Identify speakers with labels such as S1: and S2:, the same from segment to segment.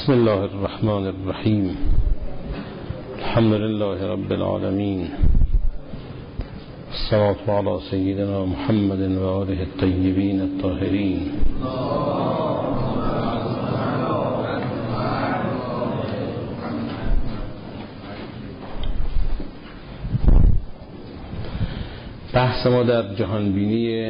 S1: بسم الله الرحمن الرحیم. الحمد لله رب العالمین. الصلاة علی سیدنا محمد و آله الطیبین الطاهرین. بحث ما در جهانبینی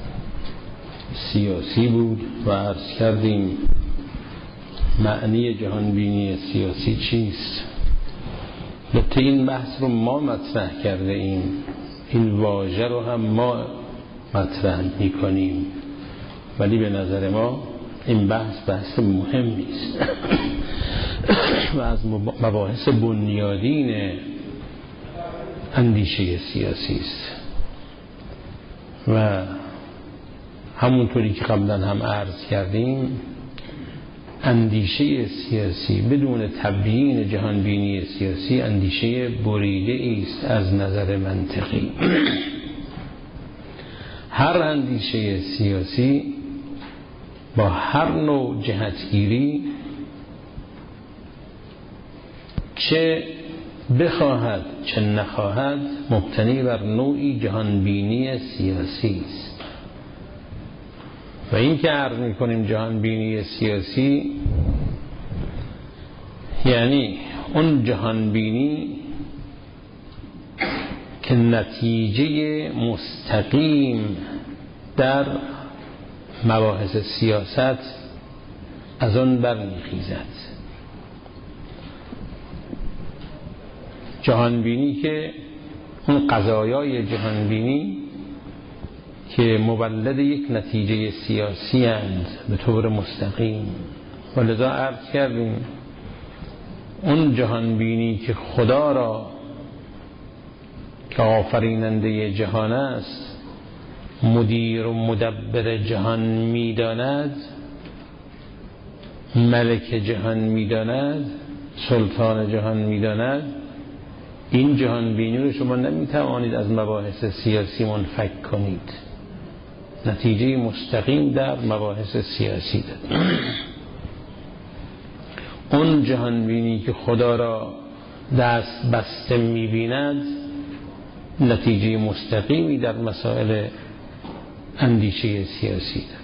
S1: سیاسی بود و عرض کردیم معنی جهانبینی سیاسی چیست. البته این بحث رو ما مطرح کرده ایم، این واژه رو هم ما مطرح می کنیم، ولی به نظر ما این بحث مهمی است و از مباحث بنیادین اندیشه سیاسی است و همونطوری که قبلا هم عرض کردیم اندیشه سیاسی بدون تبیین جهانبینی سیاسی اندیشه بریده است از نظر منطقی. هر اندیشه سیاسی با هر نوع جهتگیری چه بخواهد چه نخواهد مبتنی بر نوعی جهانبینی سیاسی است. و این که عرض می‌کنیم جهانبینی سیاسی یعنی اون جهانبینی که نتیجه مستقیم در مباحث سیاست از آن برمیخیزد. جهانبینی که اون قضایای جهانبینی که مولد یک نتیجه سیاسی اند به طور مستقیم. ولذا عرض کردیم اون جهانبینی که خدا را که آفریننده جهان است مدیر و مدبر جهان میداند، ملک جهان میداند، سلطان جهان میداند، این جهانبینی رو شما نمیتوانید از مباحث سیاسی منفک کنید. نتیجه مستقیم در مباحث سیاسی داد. اون جهانبینی که خدا را دست بسته می‌بیند نتیجه مستقیمی در مسائل اندیشه سیاسی داد.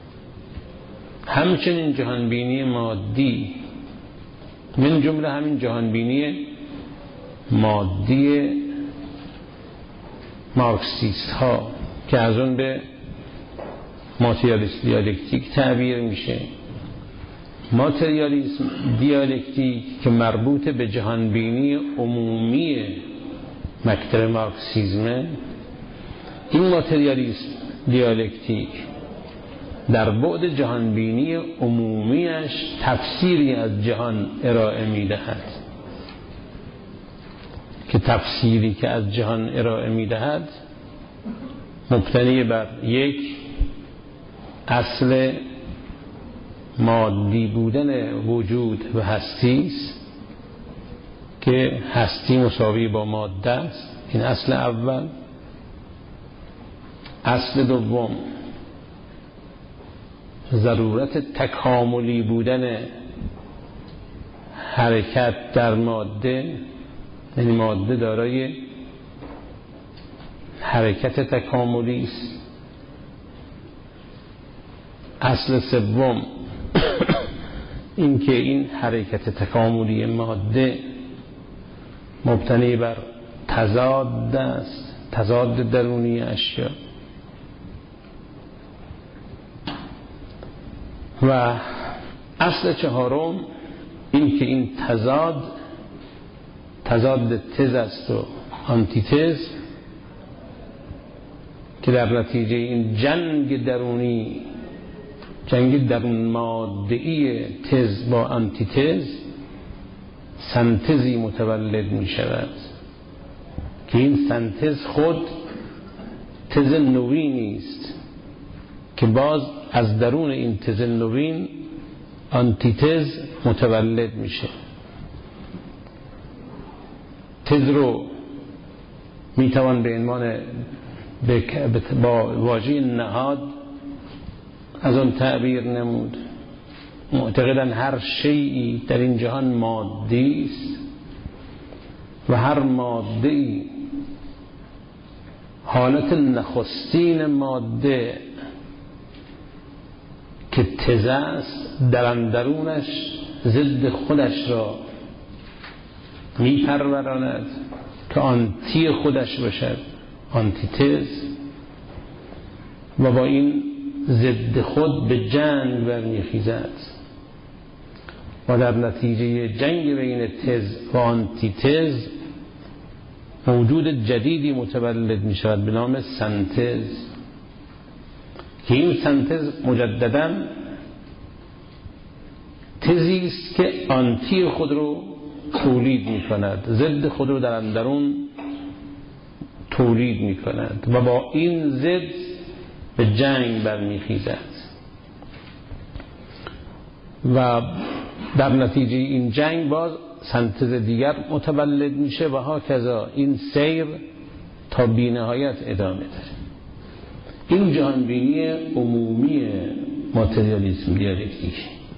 S1: همچنین جهانبینی مادی من جمله همین جهانبینی مادی مارکسیست ها که از اون به ماتریالیسم دیالکتیک تعبیر میشه. ماتریالیسم دیالکتیک که مربوط به جهانبینی عمومی مکتب مارکسیزمه، این ماتریالیسم دیالکتیک در بعد جهانبینی عمومیش تفسیری از جهان ارائه میدهد که تفسیری که از جهان ارائه میدهد مبتنی بر یک اصل مادی بودن وجود و هستی است که هستی مساوی با ماده است. این اصل اول. اصل دوم ضرورت تکاملی بودن حرکت در ماده، یعنی ماده دارای حرکت تکاملی است. اصل سوم این که این حرکت تکاملی ماده مبتنی بر تضاد است، تضاد درونی اشیا. و اصل چهارم این که این تضاد تز است و آنتیتز که در نتیجه این جنگ درونی، جنگ درون ماده‌ای تز با آنتیتز، سنتزی متولد می شود که این سنتز خود تز نوینی است که باز از درون این تز نوین آنتیتز متولد میشه. تز رو میتوان به عنوان با واژه نهاد از آن تعبیر نمود. معتقدن هر شیئی در این جهان مادی است و هر ماده‌ای حالت نخستین ماده که تز است در اندرونش ضد خودش را میپروراند که آنتی خودش باشد، آنتی تز، و با این ضد خود به جنگ برمیخیزد و در نتیجه جنگ بین تز و آنتی تز موجود جدیدی متولد می شود به نام سنتز، که این سنتز مجدداً تزی است که آنتی خود رو تولید می کند، ضد خود رو در اندرون تولید می کند و با این ضد به جنگ برمیخیزد و در نتیجه این جنگ باز سنتز دیگر متولد میشه و هاکذا این سیر تا بی‌نهایت ادامه داره. این جهانبینی عمومی ماتریالیسم دیالکتیک.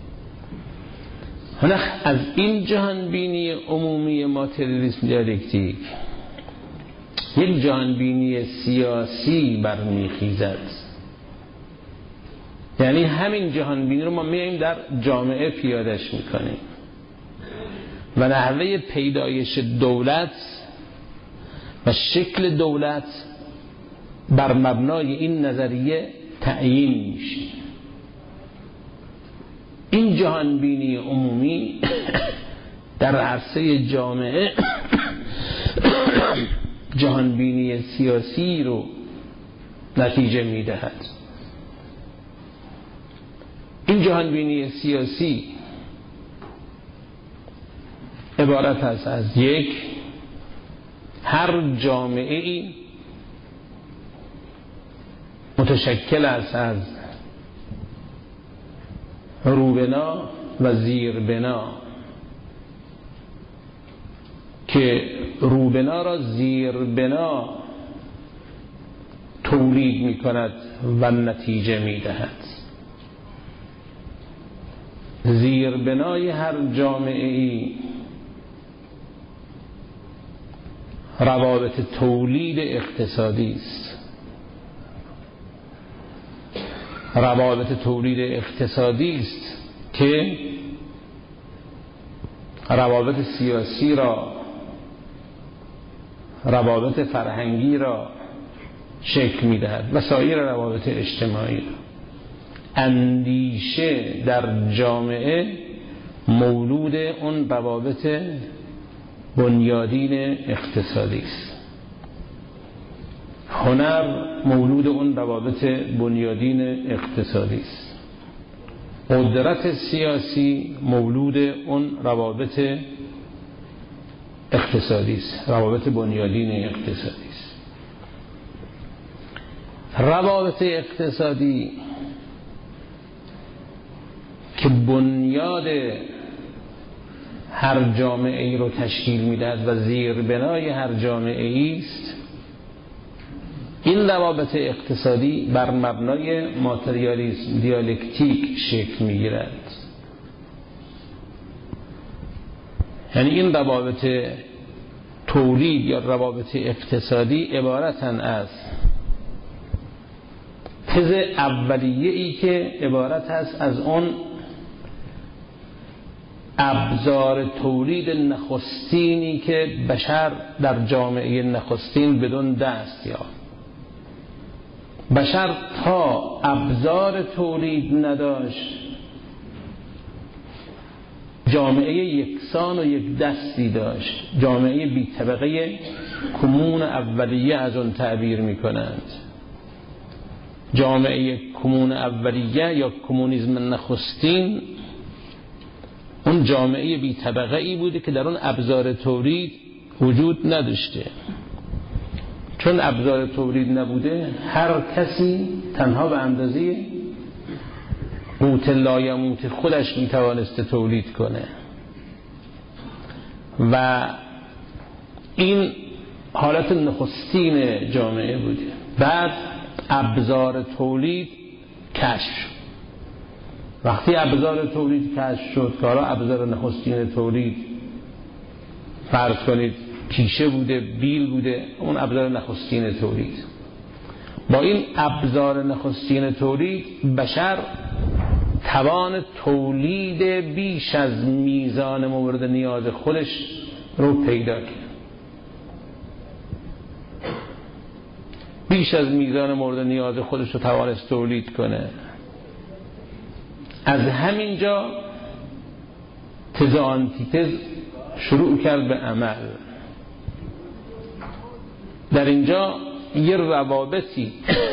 S1: حالا از این جهانبینی عمومی ماتریالیسم دیالکتیک یک جهانبینی سیاسی برمیخیزد. یعنی همین جهانبینی رو ما میایم در جامعه پیادهش میکنیم و نحوه پیدایش دولت و شکل دولت بر مبنای این نظریه تعیین میشه. این جهانبینی عمومی در عرصه جامعه جهانبینی سیاسی رو نتیجه میدهد. این جهانبینی سیاسی عبارت است از یک، هر جامعه‌ای متشکل است از روبنا و زیربنا که روبنا را زیربنا تولید می کند و نتیجه می دهد. زیربنای هر جامعه‌ای روابط تولید اقتصادی است. روابط تولید اقتصادی است که روابط سیاسی را، روابط فرهنگی را شکل می‌دهد و سایر روابط اجتماعی را. اندیشه در جامعه مولود اون روابط بنیادین اقتصادی است. هنر مولود اون روابط بنیادین اقتصادی است. قدرت سیاسی مولود اون روابط اقتصادی است، روابط بنیادین اقتصادی است. روابط اقتصادی که بنیاد هر جامعه ای رو تشکیل میدهد و زیربنای هر جامعه ای است، این روابط اقتصادی بر مبنای ماتریالیسم دیالکتیک شکل میگیرد. یعنی این روابط تولید یا روابط اقتصادی عبارتن از تز اولیه‌ای که عبارت است از اون ابزار تولید نخستینی که بشر در جامعه نخستین بدون دست یافت. بشر تا ابزار تولید نداشت جامعه یکسان و یک دستی داشت، جامعه بی طبقه کمون اولیه از اون تعبیر می کنند. جامعه کمون اولیه یا کمونیسم نخستین اون جامعه بی طبقه ای بوده که در اون ابزار تولید وجود نداشته. چون ابزار تولید نبوده هر کسی تنها به اندازه قوت لایموت خودش میتوانسته تولید کنه و این حالت نخستین جامعه بوده. بعد ابزار تولید کشف شد وقتی ابزار تولید کشف شد، کارا ابزار نخستین تولید فرض کنید تیشه بوده، بیل بوده، اون ابزار نخستین تولید. با این ابزار نخستین تولید بشر توان تولید بیش از میزان مورد نیاز خودش رو پیدا کرد. بیش از میزان مورد نیاز خودش رو توانست تولید کنه. از همینجا تز آنتیتز شروع کرد به عمل. در اینجا یه روابطی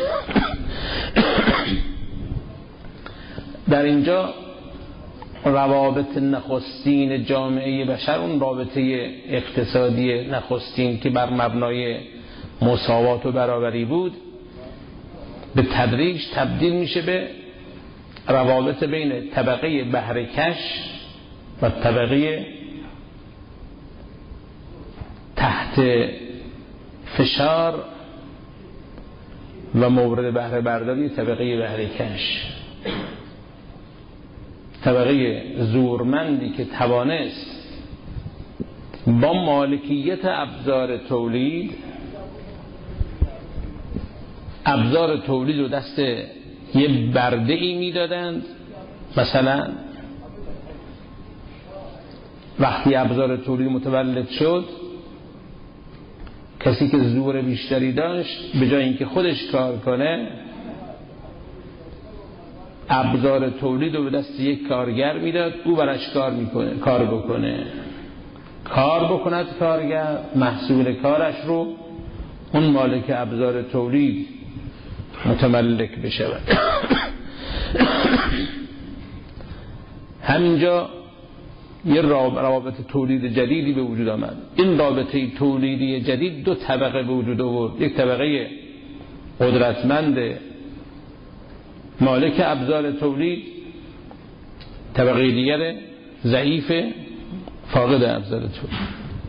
S1: در اینجا روابط نخستین جامعه بشر، اون رابطه اقتصادی نخستین که بر مبنای مساوات و برابری بود، به تدریج تبدیل میشه به روابط بین طبقه بهره‌کش و طبقه تحت فشار و مورد بهره برداری طبقه بهره‌کش. طبقه زورمندی که توانست با مالکیت ابزار تولید رو دست یه برده ای میدادند. مثلا وقتی ابزار تولید متولد شد، کسی که زور بیشتری داشت به جای اینکه خودش کار کنه، ابزار تولید رو به دست یک کارگر میداد، او براش کار بکند کارگر، محصول کارش رو اون مالک ابزار تولید متملک بشود. همینجا یه روابط تولید جدیدی به وجود آمد. این رابطه تولیدی جدید دو طبقه به وجود آورد. یک طبقه قدرتمند مالک ابزار تولید، طبقه دیگر ضعیف فاقد ابزار تولید.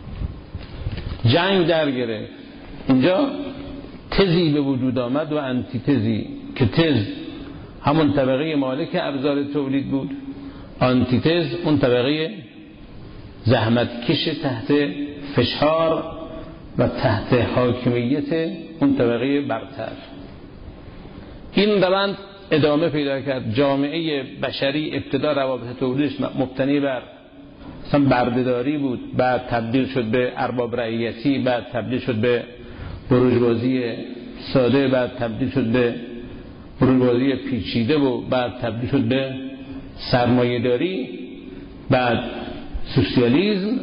S1: جنگ در گرفت. اینجا تزی به وجود آمد و انتی تزی، که تز همون طبقه مالک ابزار تولید بود، آنتی تز اون طبقه زحمتکش تحت فشار و تحت حاکمیت اون طبقه برتر. این روند ادامه پیدا کرد. جامعه بشری ابتدا روابط تولیدش مبتنی بر مثلا بردهداری بود، بعد تبدیل شد به ارباب رعیتی، بعد تبدیل شد به بروژوازی ساده، بعد تبدیل شد به بروژوازی پیچیده و بعد تبدیل شد به سرمایه‌داری، بعد سوسیالیسم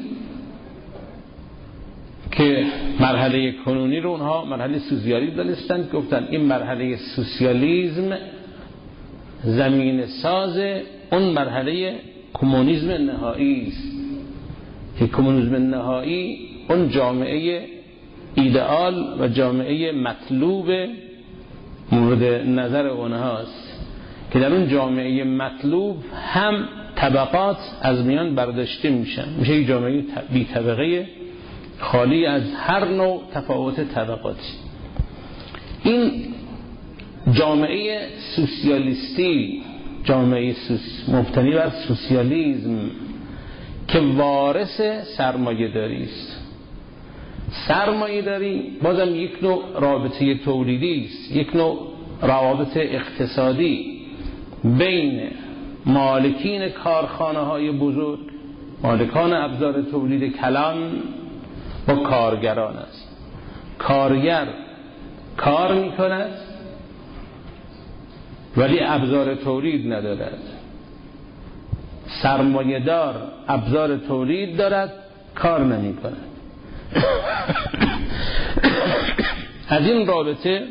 S1: که مرحله کنونی رو اونها مرحله سوسیالیسم دانستن. گفتن این مرحله سوسیالیسم زمین ساز اون مرحله کمونیسم نهایی است، که کمونیسم نهایی اون جامعه ایدئال و جامعه مطلوب مورد نظر اونهاست، که در اون جامعه مطلوب هم طبقات از میان برداشته میشن، میشه یک جامعه بی طبقه خالی از هر نوع تفاوت طبقاتی. این جامعه سوسیالیستی، جامعه مبتنی بر سوسیالیسم که وارث سرمایه‌داری است. سرمایه‌داری بازم یک نوع رابطه تولیدی است، یک نوع روابط اقتصادی بین مالکین کارخانه‌های بزرگ، مالکان ابزار تولید کلان و کارگران است. کارگر کار می‌کند ولی ابزار تولید ندارد. سرمایه‌دار ابزار تولید دارد، کار نمی‌کند. از این رابطه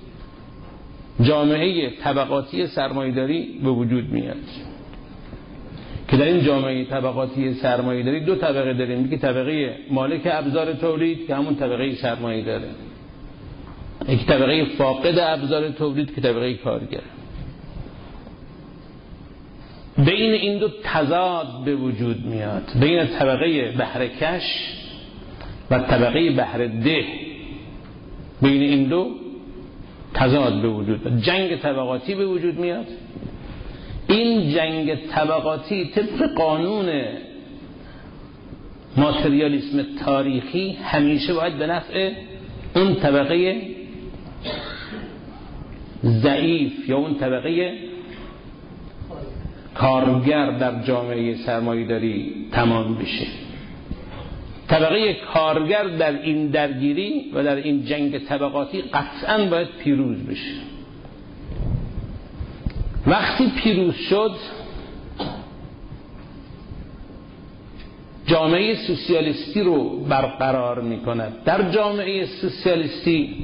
S1: جامعه طبقاتی سرمایه‌داری به وجود میاد، که در این جامعه طبقاتی سرمایه‌داری دو طبقه داریم. یکی طبقه مالک ابزار تولید که همون طبقه سرمایه‌داره، یک طبقه فاقد ابزار تولید که طبقه کارگر. بین این دو تضاد به وجود میاد، بین طبقه بهره‌کش و طبقه بهره‌ده. بین این دو تضاد به وجود میاد، جنگ طبقاتی به وجود میاد این جنگ طبقاتی طبق قانون ماتریالیسم تاریخی همیشه باید به نفع اون طبقه ضعیف یا اون طبقه کارگر در جامعه سرمایه‌داری تمام بشه. طبقه کارگر در این درگیری و در این جنگ طبقاتی قطعاً باید پیروز بشه. وقتی پیروز شد جامعه سوسیالیستی رو برقرار می‌کند. در جامعه سوسیالیستی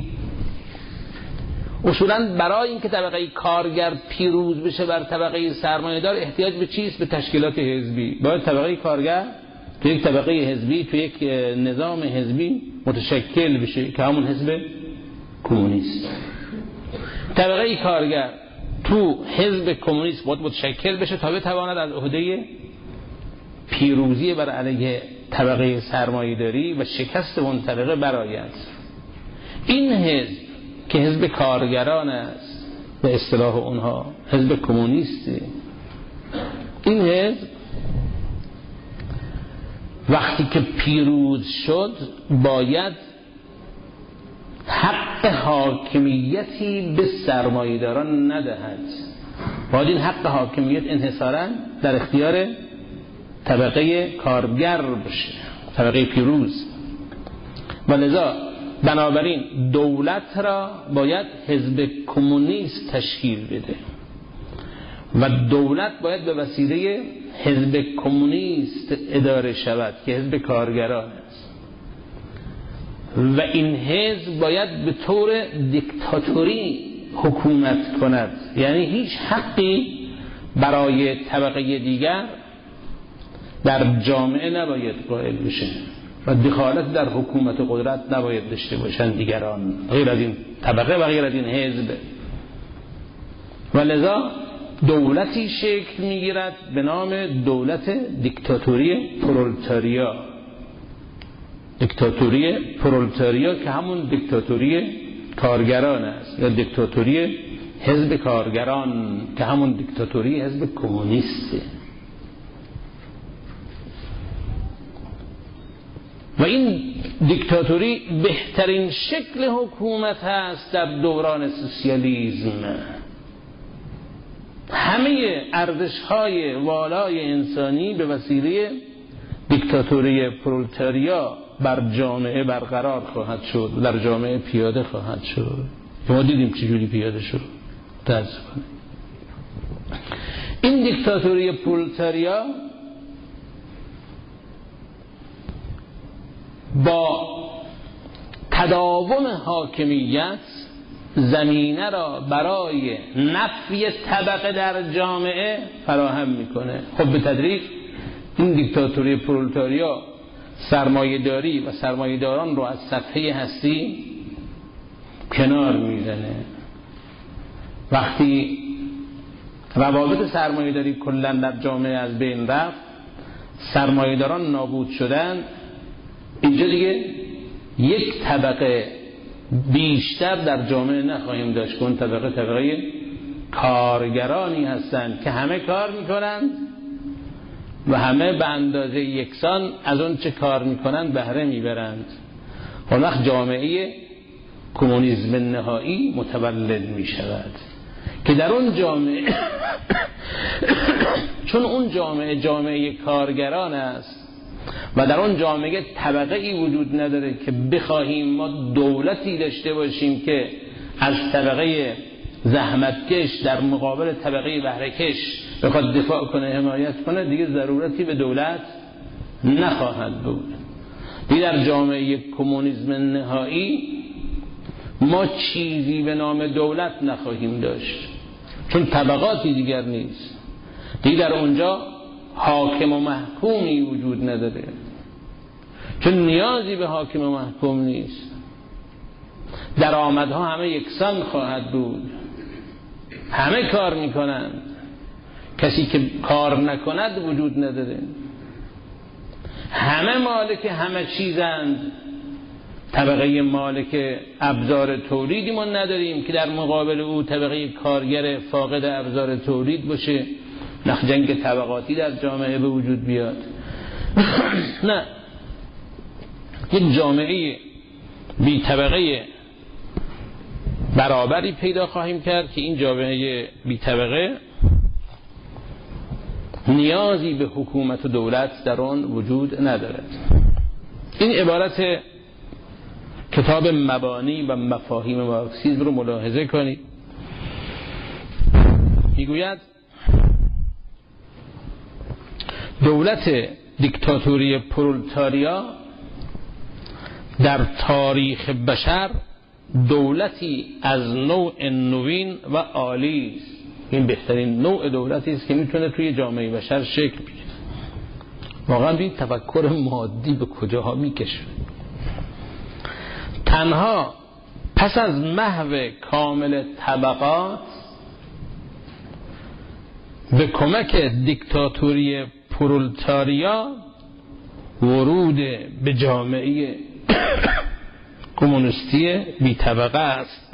S1: اصولاً برای اینکه طبقه کارگر پیروز بشه بر طبقه سرمایه‌دار احتیاج به چیست؟ به تشکیلات حزبی. باید طبقه کارگر تو یک طبقه حزبی، تو یک نظام حزبی متشکل بشه که همون حزب کمونیست. طبقه کارگر تو حزب کمونیست باید متشکل بشه تا بتواند از عهده پیروزی بر علیه طبقه سرمایه‌داری و شکست اون طبقه برآید. این حزب که حزب کارگران است به اصطلاح اونها حزب کمونیستی، این حزب وقتی که پیروز شد باید حق حاکمیتی به سرمایه‌داران ندهد. باید این حق حاکمیت انحصاراً در اختیار طبقه کارگر بشه، طبقه پیروز. و لذا بنابراین دولت را باید حزب کمونیست تشکیل بده و دولت باید به وسیله حزب کمونیست اداره شود که حزب کارگران است و این حزب باید به طور دیکتاتوری حکومت کند، یعنی هیچ حقی برای طبقه دیگر در جامعه نباید قائل بشه و دخالت در حکومت قدرت نباید داشته باشند دیگران غیر از این طبقه و غیر از این حزب. و لذا دولتی شکل میگیرد به نام دولت دیکتاتوری پرولتاریا. دیکتاتوری پرولتاریا که همون دیکتاتوری کارگران است یا دیکتاتوری حزب کارگران که همون دیکتاتوری حزب کمونیسته. و این دیکتاتوری بهترین شکل حکومت هست در دوران سوسیالیسم. همه ارزش‌های والای انسانی به وسیله دیکتاتوری پرولتاریا بر جامعه برقرار خواهد شد، در جامعه پیاده خواهد شد. ما دیدیم چجوری پیاده شد. متاسفانه این دیکتاتوری پرولتاریا با تداوم حاکمیت زمینه را برای نفی طبقه در جامعه فراهم میکنه. خب به تدریج این دیکتاتوری پرولتاریا سرمایه‌داری و سرمایه‌داران رو از صفحه هستی کنار میزنه. وقتی روابط سرمایه‌داری کلا در جامعه از بین رفت، سرمایه‌داران نابود شدن، اینجا دیگه یک طبقه بیشتر در جامعه نخواهیم داشت که اون طبقه کارگرانی هستند که همه کار میکنند و همه به اندازه یکسان از اون چه کار میکنند بهره میبرند. اون وقت جامعه کمونیسم نهایی متولد میشود که در اون جامعه چون اون جامعه کارگران است و در اون جامعه طبقه ای وجود نداره که بخواهیم ما دولتی داشته باشیم که از طبقه زحمتکش در مقابل طبقه بهره‌کش بخواد دفاع کنه، حمایت کنه، دیگه ضرورتی به دولت نخواهد بود. دیگه در جامعه کمونیسم نهایی ما چیزی به نام دولت نخواهیم داشت، چون طبقاتی دیگر نیست. دیگه در اونجا حاکم و محکومی وجود نداره، چون نیازی به حاکم و محکوم نیست. درآمدها همه یکسان خواهد بود، همه کار میکنند، کسی که کار نکند وجود نداره. همه مالک همه چیزند. طبقه مالک ابزار تولیدی ما نداریم که در مقابل او طبقه کارگر فاقد ابزار تولید باشه جنگ طبقاتی در جامعه به وجود بیاد. نه، یک جامعه بی طبقه برابری پیدا خواهیم کرد که این جامعه بی طبقه نیازی به حکومت و دولت در آن وجود ندارد. این عبارت کتاب مبانی و مفاهیم مارکسیسم رو ملاحظه کنید. میگوید دولت دیکتاتوری پرولتاریا در تاریخ بشر دولتی از نوع نوین و عالی است. این بهترین نوع دولتی است که میتونه توی جامعه بشر شکل بگیره. واقعا این تفکر مادی به کجاها میکشه. تنها پس از محو کامل طبقات به کمک دیکتاتوری پرولتاریا ورود به جامعه کمونیستی بی طبقه است.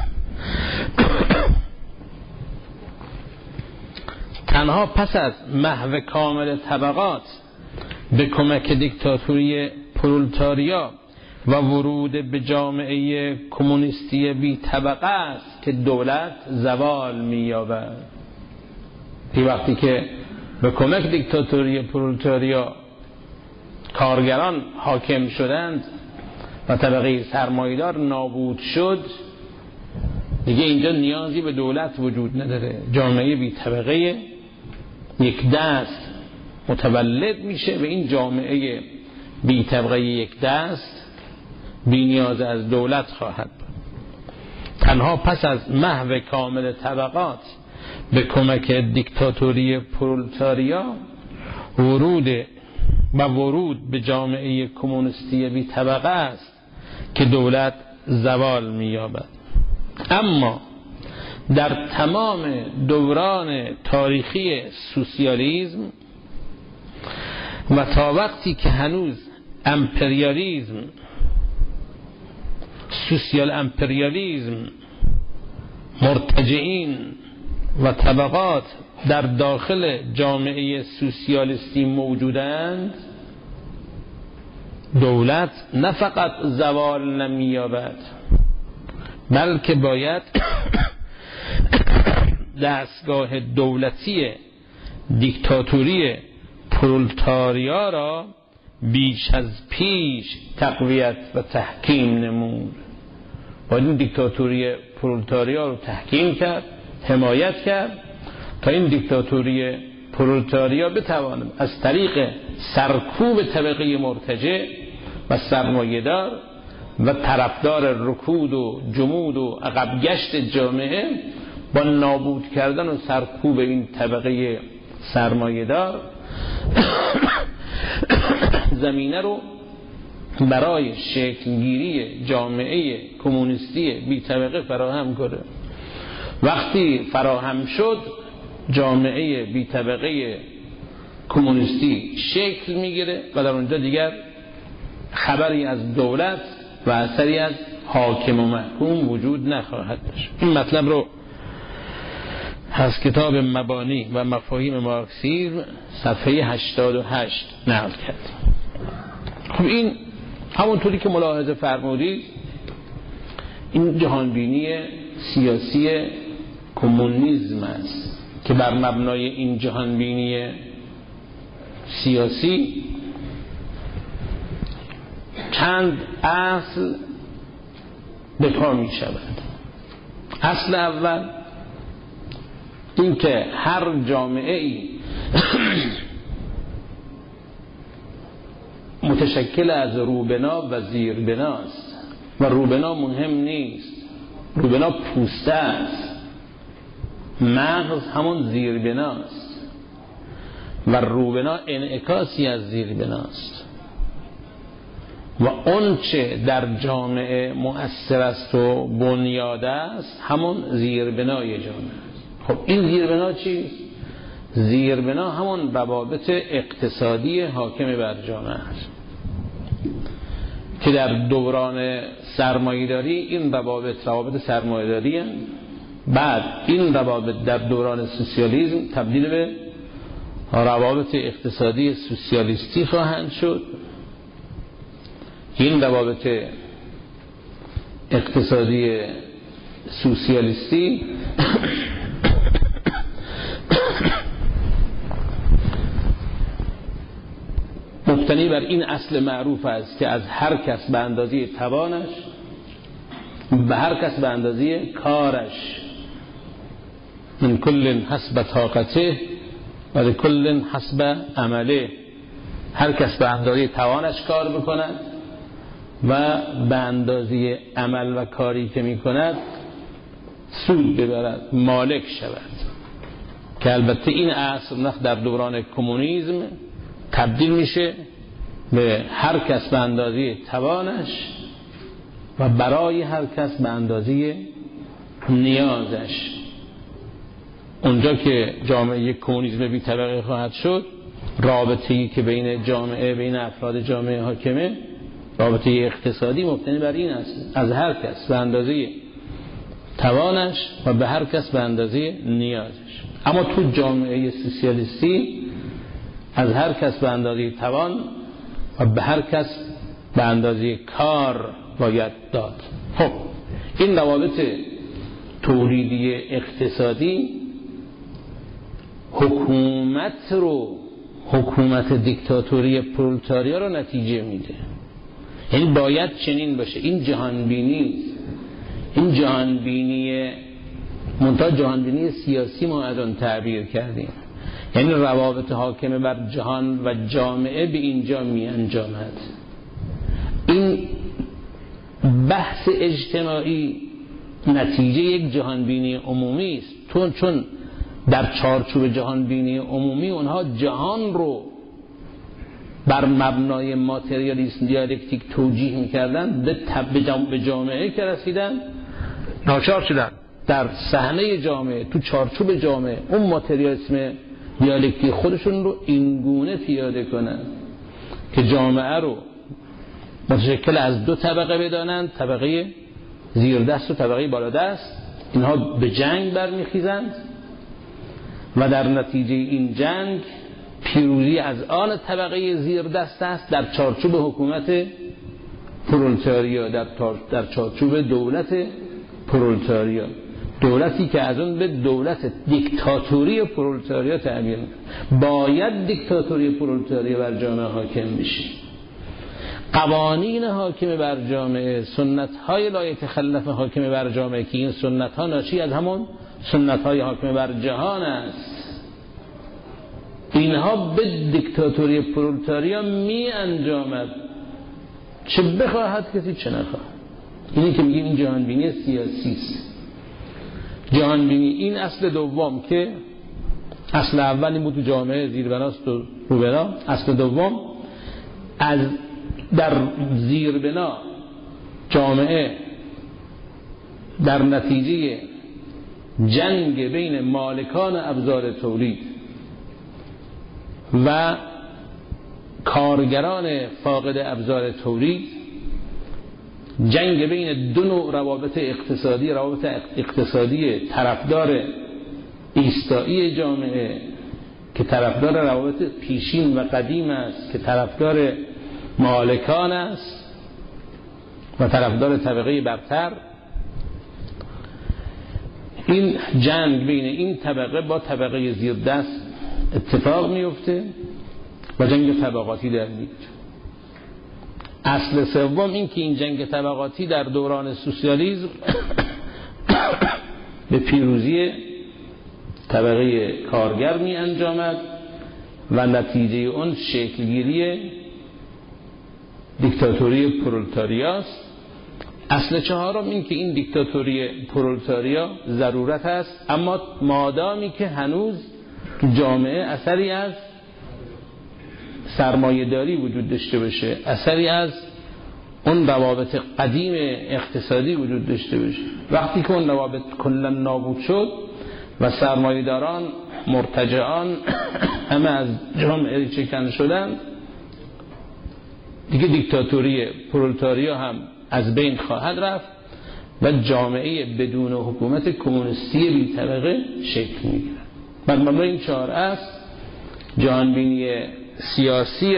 S1: تنها پس از محو کامل طبقات به کمک دیکتاتوری پرولتاریا و ورود به جامعه کمونیستی بی طبقه است که دولت زوال می‌یابد. این وقتی که به کمک دیکتاتوری پرولتاریا کارگران حاکم شدند و طبقه سرمایه‌دار نابود شد، دیگه اینجا نیازی به دولت وجود نداره. جامعه بی طبقه یک دست متولد میشه و این جامعه بی طبقه یک دست بی نیاز از دولت خواهد بود. تنها پس از محو کامل طبقات به کمک دیکتاتوری پرولتاریا ورود به جامعه کمونیستی بی طبقه است که دولت زوال می‌یابد. اما در تمام دوران تاریخی سوسیالیسم و تا وقتی که هنوز امپریالیسم، سوسیال امپریالیسم، مرتجعین و طبقات در داخل جامعه سوسیالیستی موجودند، دولت نه فقط زوال نمی‌یابد بلکه باید دستگاه دولتی دیکتاتوری پرولتاریا را بیش از پیش تقویت و تحکیم نمود. باید این دیکتاتوری پرولتاریا رو تحکیم کرد، حمایت کرد تا این دیکتاتوری پرولتاریا بتواند از طریق سرکوب طبقه مرتجع و سرمایه‌دار و طرفدار رکود و جمود و عقب گشت جامعه با نابود کردن و سرکوب این طبقه سرمایه‌دار زمینه رو برای شکلگیری جامعه کمونیستی بی طبقه فراهم کنه. وقتی فراهم شد، جامعه بی طبقه کمونیستی شکل میگیره و در اونجا دیگر خبری از دولت و اثری از حاکم و محکوم وجود نخواهد داشت. این مطلب رو از کتاب مبانی و مفاهیم مارکسیسم صفحه 88 نقل کرد. خب این همونطوری که ملاحظه فرمودید، این جهانبینی سیاسی کمونیسم است که بر مبنای این جهانبینی سیاسی چند اصل به پا می شود. اصل اول این که هر جامعه ای متشکل از روبنا و زیربناست و روبنا مهم نیست، روبنا پوسته است، مغز همون زیربناست و روبنا انعکاسی از زیربناست و اون چه در جامعه مؤثر است و بنیاد است همون زیربنای جامعه است. خب این زیربنا چیست؟ زیربنا همون روابط اقتصادی حاکم بر جامعه است که در دوران سرمایه‌داری این روابط سرمایه‌داری هستند. بعد این روابط در دوران سوسیالیسم تبدیل به روابط اقتصادی سوسیالیستی خواهند شد. این روابط اقتصادی سوسیالیستی مبتنی بر این اصل معروف است که از هر کس به اندازه توانش، به هر کس به اندازه کارش، من کل حسب طاقته و لکل حسب عمله، هر کس به اندازه توانش کار بکند و به اندازه عمل و کاری که میکند سود ببرد، مالک شود. که البته این اصل در دوران کمونیسم تبدیل میشه به هر کس به اندازه توانش و برای هر کس به اندازه نیازش. اونجا که جامعه کمونیسم بی طبقه خواهد شد، رابطه‌ای که بین جامعه، بین افراد جامعه حاکمه، رابطه اقتصادی مبتنی بر این است، از هر کس به اندازه توانش و به هر کس به اندازه نیازش. اما تو جامعه سوسیالیستی از هر کس به اندازه توان و به هر کس به اندازه کار باید داد. خب این روابط تولیدی اقتصادی حکومت دیکتاتوری پرولتاریا رو نتیجه میده. یعنی باید چنین باشه. این جهانبینی، این جهانبینی منتها جهانبینی سیاسی ما از آن تعبیر کردیم. یعنی روابط حاکمه بر جهان و جامعه به اینجا می انجامد. این بحث اجتماعی نتیجه یک جهانبینی عمومی است. چون در چارچوب جهانبینی عمومی اونها جهان رو بر مبنای ماتریالیسم دیالکتیک توجیه می‌کردن، به جامعه که رسیدن ناچار شدن در صحنه جامعه، تو چارچوب جامعه، اون ماتریالیسم دیالکتیک خودشون رو اینگونه پیاده کنن که جامعه رو متشکل از دو طبقه بدانند، طبقه زیردست و طبقه بالادست. اینها به جنگ برمیخیزند و در نتیجه این جنگ پیروزی از آن طبقه زیردست است در چارچوب حکومت پرولتاریا، در چارچوب دولت پرولتاریا، دولتی که از اون به دولت دیکتاتوری پرولتاریا تعبیر می‌کنه. باید دیکتاتوری پرولتاریا بر جامعه حاکم بشه. قوانین حاکم بر جامعه، سنت‌های لا یتخلف حاکم بر جامعه که این سنت‌ها ناشی از همون سنت‌های حاکم بر جهان است، اینها به دیکتاتوری پرولتاریا می انجامد، چه بخواهد کسی چه نخواهد. اینی که میگیم این جهانبینی سیاسی است. جهانبینی این اصل دوم که اصل اولی بود تو جامعه زیربناست و روبنا، اصل دوم از در زیربنا جامعه در نتیجه جنگ بین مالکان ابزار تولید و کارگران فاقد ابزار تولید، جنگ بین دو نوع روابط اقتصادی طرفدار ایستایی جامعه که طرفدار روابط پیشین و قدیم است، که طرفدار مالکان است و طرفدار طبقه برتر. این جنگ بین این طبقه با طبقه زیردست اتفاق میفته و جنگ طبقاتی در میاد. اصل سوم این که این جنگ طبقاتی در دوران سوسیالیسم به پیروزی طبقه کارگر می انجامد و نتیجه اون شکلگیری دیکتاتوری پرولتاریاست. اصل چهارم این که این دیکتاتوری پرولتاریا ضرورت است، اما مادامی که هنوز تو جامعه اثری از سرمایه‌داری وجود داشته باشه، اثری از اون روابط قدیم اقتصادی وجود داشته باشه. وقتی که اون روابط کلا نابود شد و سرمایه‌داران مرتجعان همه از جامعه چکن شدن، دیگه دیکتاتوری پرولتاریا هم از بین خواهد رفت و جامعه بدون حکومت کمونیستی بی طبقه شکل میگیرد. بر مبنای این چهار است جهانبینی سیاسی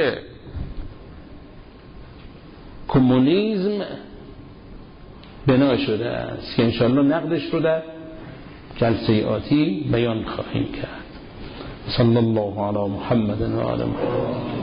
S1: کمونیسم بنا شده است که انشاءالله نقدش رو در جلسه آتی بیان خواهیم کرد. صلی الله علی محمد و آل محمد.